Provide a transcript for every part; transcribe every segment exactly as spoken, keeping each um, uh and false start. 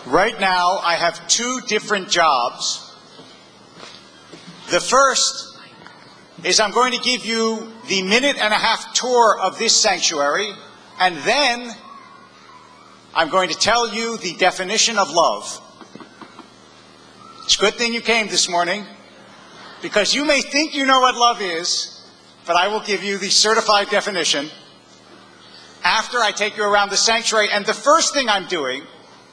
Right now, I have two different jobs. The first is I'm going to give you the minute and a half tour of this sanctuary, and then I'm going to tell you the definition of love. It's a good thing you came this morning, because you may think you know what love is, but I will give you the certified definition after I take you around the sanctuary. And the first thing I'm doing,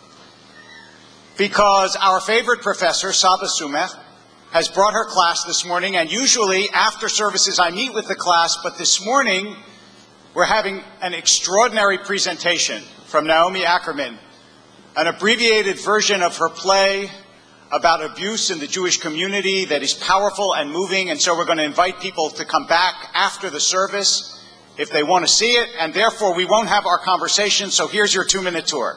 because our favorite professor, Saba Sumech, has brought her class this morning, and usually after services I meet with the class, but this morning we're having an extraordinary presentation from Naomi Ackerman, an abbreviated version of her play about abuse in the Jewish community that is powerful and moving, and so we're going to invite people to come back after the service if they want to see it, and therefore we won't have our conversation, so here's your two-minute tour.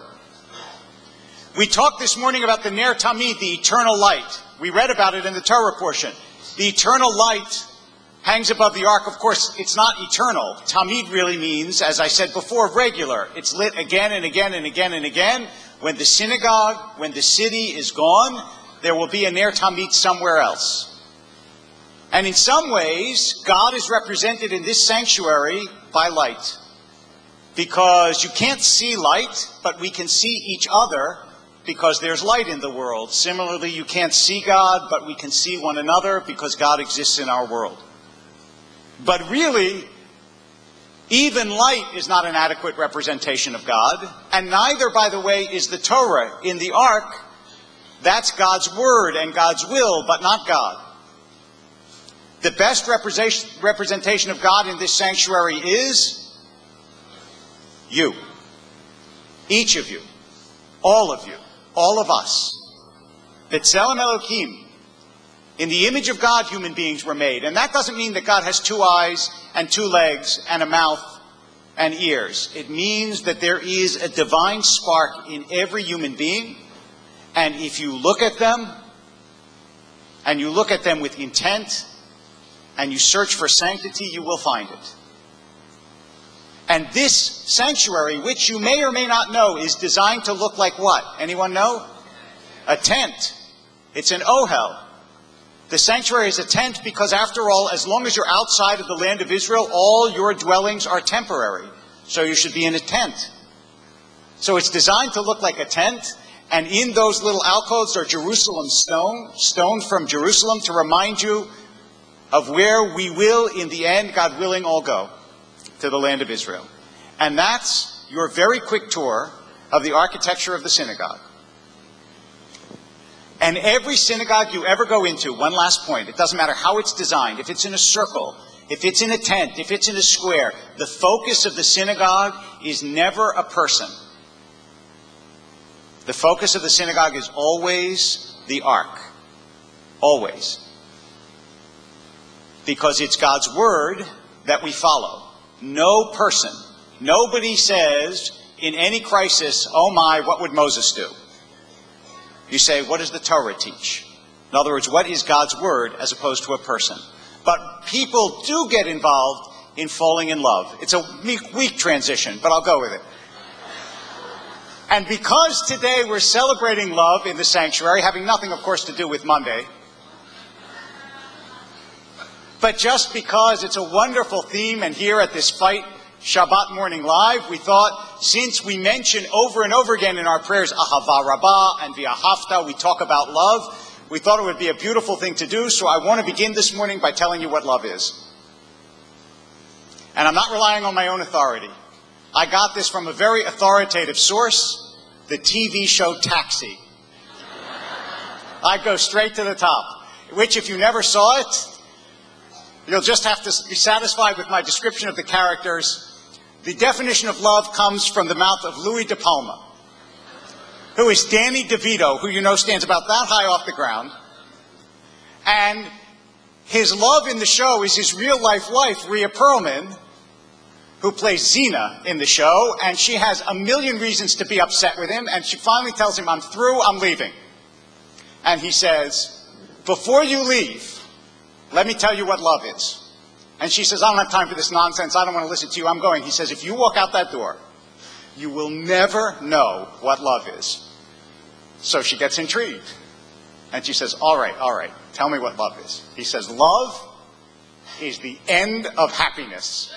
We talked this morning about the Ner Tamid, the eternal light. We read about it in the Torah portion. The eternal light hangs above the ark. Of course, it's not eternal. Tamid really means, as I said before, regular. It's lit again and again and again and again. When the synagogue, when the city is gone, there will be a Ner Tamid somewhere else. And in some ways, God is represented in this sanctuary by light. Because you can't see light, but we can see each other because there's light in the world. Similarly, you can't see God, but we can see one another because God exists in our world. But really, even light is not an adequate representation of God, and neither, by the way, is the Torah in the ark. That's God's word and God's will, but not God. The best representation of God in this sanctuary is you. Each of you. All of you. All of us. B'Tselem Elokim. In the image of God, human beings were made. And that doesn't mean that God has two eyes and two legs and a mouth and ears. It means that there is a divine spark in every human being. And if you look at them, and you look at them with intent, and you search for sanctity, you will find it. And this sanctuary, which you may or may not know, is designed to look like what? Anyone know? A tent. It's an ohel. The sanctuary is a tent because, after all, as long as you're outside of the land of Israel, all your dwellings are temporary. So you should be in a tent. So it's designed to look like a tent, and in those little alcoves are Jerusalem stone, stones from Jerusalem to remind you of where we will, in the end, God willing, all go. To the land of Israel. And that's your very quick tour of the architecture of the synagogue. And every synagogue you ever go into, one last point, it doesn't matter how it's designed, if it's in a circle, if it's in a tent, if it's in a square, the focus of the synagogue is never a person. The focus of the synagogue is always the ark. Always. Because it's God's word that we follow. No person, nobody says in any crisis, oh my, what would Moses do? You say, what does the Torah teach? In other words, what is God's word as opposed to a person? But people do get involved in falling in love. It's a weak, weak transition, but I'll go with it. And because today we're celebrating love in the sanctuary, having nothing, of course, to do with Monday, but just because it's a wonderful theme, and here at this Fight Shabbat Morning Live, we thought, since we mention over and over again in our prayers, Ahava Rabbah and V'ahavta, we talk about love, we thought it would be a beautiful thing to do, so I want to begin this morning by telling you what love is. And I'm not relying on my own authority. I got this from a very authoritative source, the T V show Taxi. I go straight to the top, which, if you never saw it, you'll just have to be satisfied with my description of the characters. The definition of love comes from the mouth of Louis De Palma, who is Danny DeVito, who you know stands about that high off the ground. And his love in the show is his real-life wife, Rhea Perlman, who plays Zena in the show, and she has a million reasons to be upset with him, and she finally tells him, I'm through, I'm leaving. And he says, before you leave, let me tell you what love is. And she says, I don't have time for this nonsense. I don't want to listen to you. I'm going. He says, if you walk out that door, you will never know what love is. So she gets intrigued. And she says, all right, all right, tell me what love is. He says, love is the end of happiness.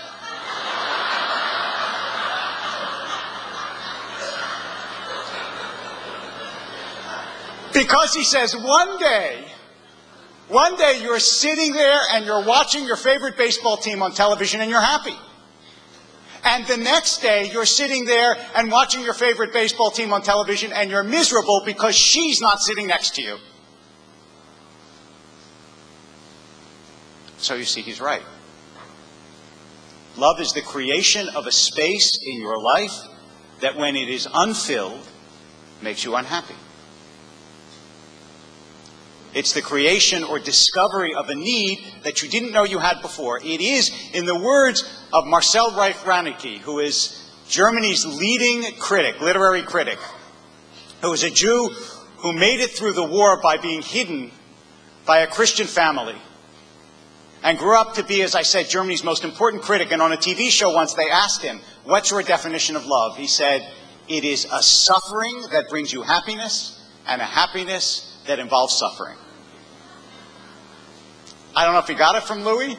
Because he says, one day, one day you're sitting there and you're watching your favorite baseball team on television and you're happy. And the next day you're sitting there and watching your favorite baseball team on television and you're miserable because she's not sitting next to you. So you see, he's right. Love is the creation of a space in your life that when it is unfilled, makes you unhappy. It's the creation or discovery of a need that you didn't know you had before. It is, in the words of Marcel Reif-Ranicky, who is Germany's leading critic, literary critic, who was a Jew who made it through the war by being hidden by a Christian family, and grew up to be, as I said, Germany's most important critic. And on a T V show once they asked him, what's your definition of love? He said, it is a suffering that brings you happiness and a happiness that involves suffering. I don't know if he got it from Louis,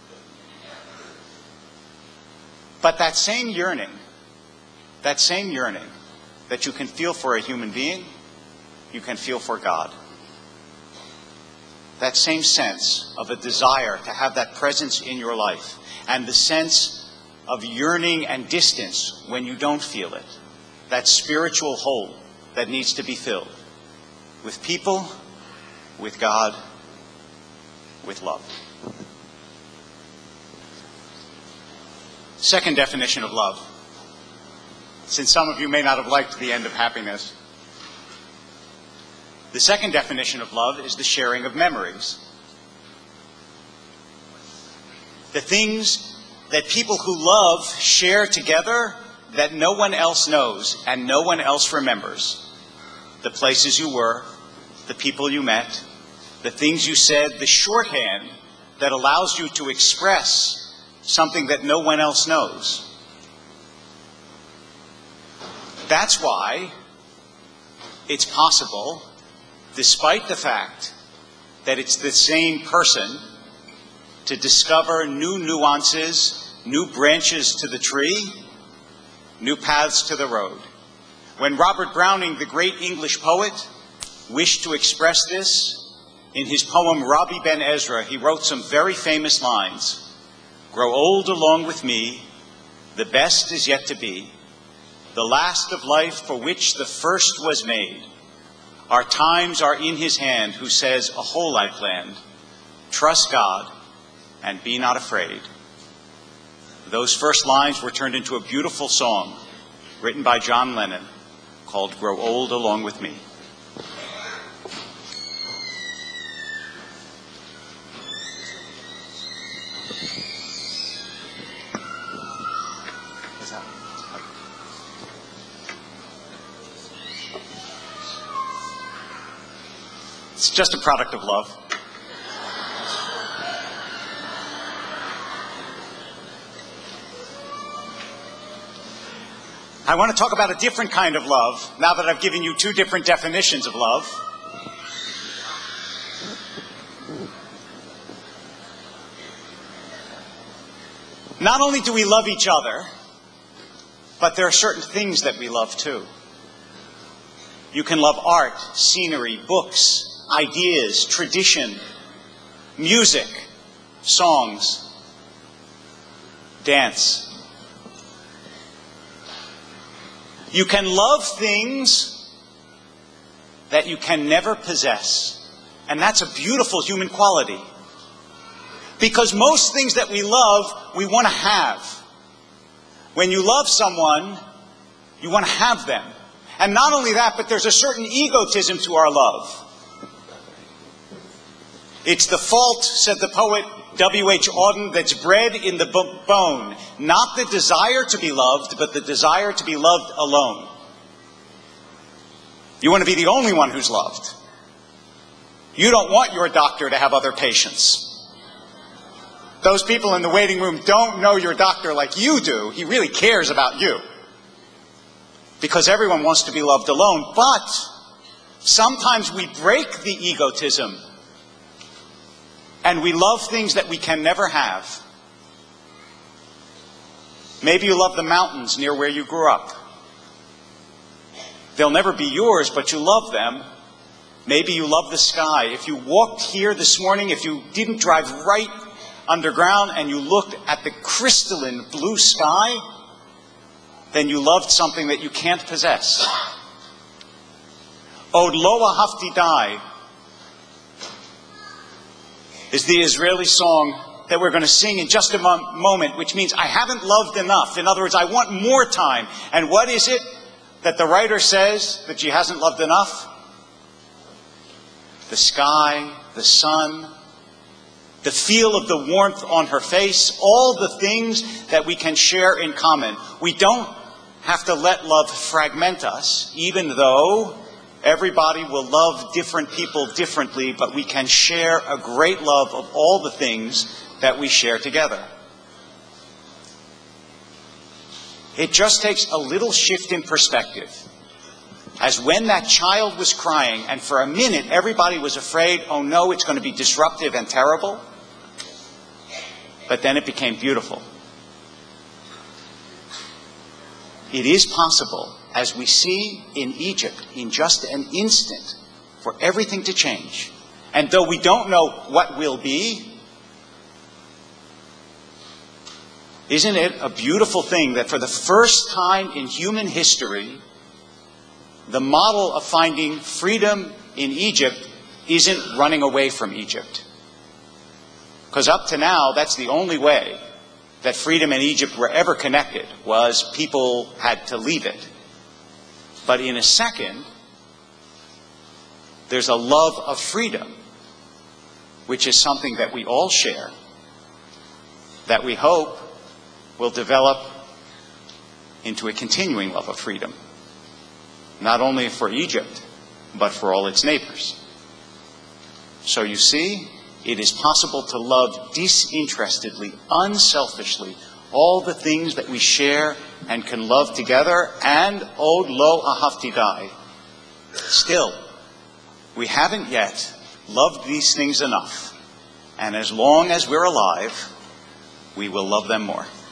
but that same yearning, that same yearning that you can feel for a human being, you can feel for God. That same sense of a desire to have that presence in your life, and the sense of yearning and distance when you don't feel it, that spiritual hole that needs to be filled with people, with God, with love. Second definition of love, since some of you may not have liked the end of happiness. The second definition of love is the sharing of memories. The things that people who love share together that no one else knows and no one else remembers. The places you were, the people you met, the things you said, the shorthand that allows you to express something that no one else knows. That's why it's possible, despite the fact that it's the same person, to discover new nuances, new branches to the tree, new paths to the road. When Robert Browning, the great English poet, wished to express this, in his poem Rabbi Ben Ezra, he wrote some very famous lines. Grow old along with me, the best is yet to be, the last of life for which the first was made. Our times are in his hand, who says, a whole I planned. Trust God and be not afraid. Those first lines were turned into a beautiful song written by John Lennon called Grow Old Along with Me. It's just a product of love. I want to talk about a different kind of love, now that I've given you two different definitions of love. Not only do we love each other, but there are certain things that we love too. You can love art, scenery, books, ideas, tradition, music, songs, dance. You can love things that you can never possess. And that's a beautiful human quality. Because most things that we love, we want to have. When you love someone, you want to have them. And not only that, but there's a certain egotism to our love. It's the fault, said the poet W H Auden, that's bred in the bone. Not the desire to be loved, but the desire to be loved alone. You want to be the only one who's loved. You don't want your doctor to have other patients. Those people in the waiting room don't know your doctor like you do. He really cares about you. Because everyone wants to be loved alone. But Sometimes we break the egotism and we love things that we can never have. Maybe you love the mountains near where you grew up. They'll never be yours, but you love them. Maybe you love the sky. If you walked here this morning, if you didn't drive right underground and you looked at the crystalline blue sky, then you loved something that you can't possess. Od lo ahavti dai is the Israeli song that we're going to sing in just a mo- moment, which means I haven't loved enough. In other words, I want more time. And what is it that the writer says that she hasn't loved enough? The sky, the sun, the feel of the warmth on her face, all the things that we can share in common. We don't have to let love fragment us, even though everybody will love different people differently, but we can share a great love of all the things that we share together. It just takes a little shift in perspective. As when that child was crying, and for a minute everybody was afraid, oh no, it's going to be disruptive and terrible. But then it became beautiful. It is possible, as we see in Egypt, in just an instant, for everything to change. And though we don't know what will be, isn't it a beautiful thing that for the first time in human history, the model of finding freedom in Egypt isn't running away from Egypt? Because up to now, that's the only way that freedom and Egypt were ever connected, was people had to leave it. But in a second, there's a love of freedom, which is something that we all share, that we hope will develop into a continuing love of freedom, not only for Egypt, but for all its neighbors. So you see, it is possible to love disinterestedly, unselfishly, all the things that we share and can love together, and od lo ahavti dai. Still, we haven't yet loved these things enough, and as long as we're alive, we will love them more.